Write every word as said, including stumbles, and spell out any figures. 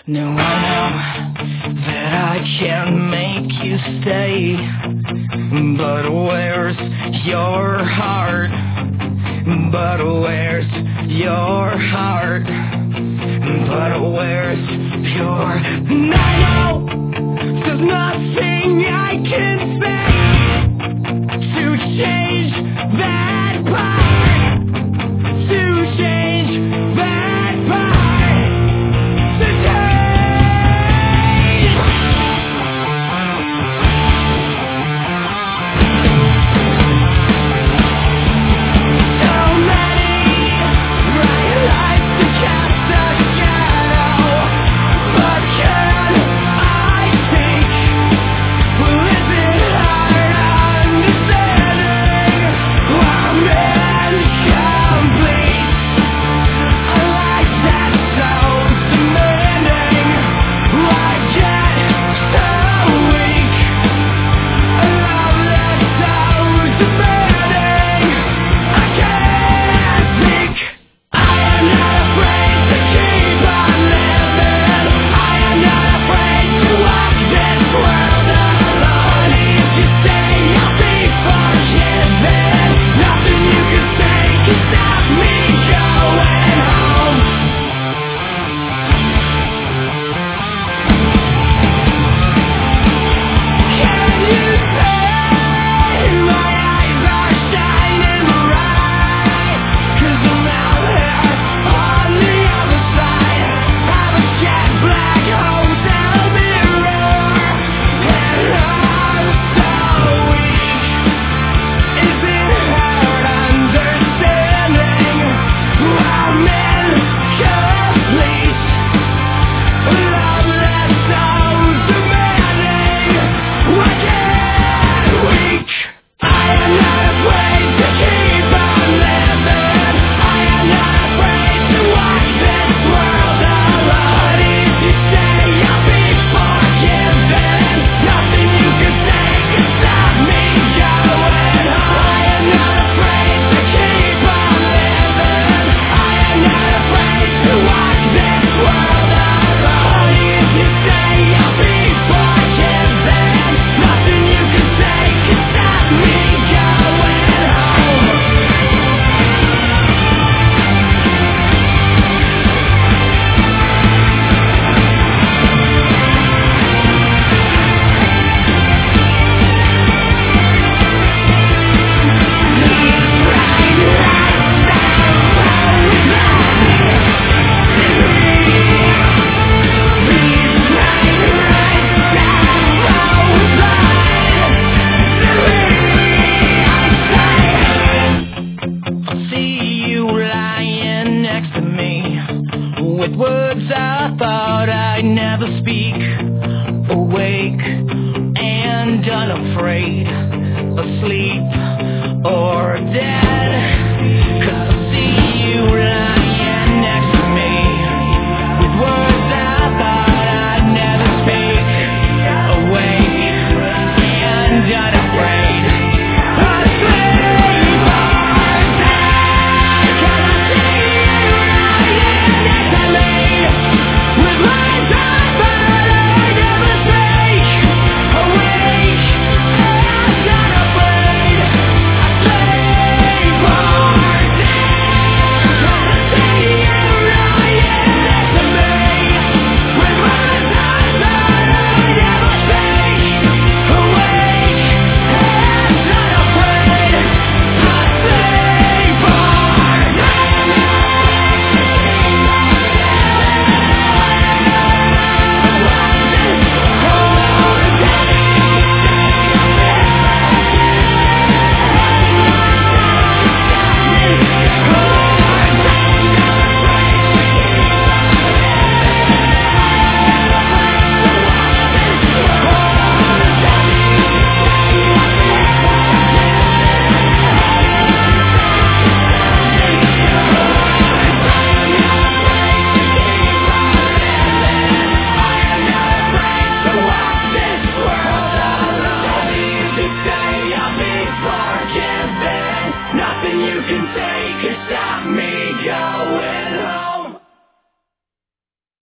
Now I know that I can't make you stay, but where's your heart? But where's your heart? But where's your... And I know there's nothing I can say to change that part, to change that part, to change. So many bright lights to cast a shadow, but can I think? Well, is it hard understanding I'm incomplete? A life that's so demanding, I get so weak. A love that's so demanding, I can't think. I am not afraid to keep on living. I am not afraid to walk this world alone. If you say I'll be forgiven, nothing you can say can stop me going home. Can you say my eyes are shining bright? 'Cause I'm out here on the other side of a jet black hotel mirror, and I'm so weak. Is it hard understanding I'm incomplete? Love that's so demanding, I get weak. I am not afraid to keep on living. I am not afraid to walk this world alone. If you say I'll be forgiven, nothing you can say can stop me going home. I am not afraid to keep on living. I am not afraid to walk this world alone. If you say I'll be forgiven, nothing you can say can stop me going home. I'll see you lying next to me with words I thought I'd never speak. Awake and unafraid, asleep or dead.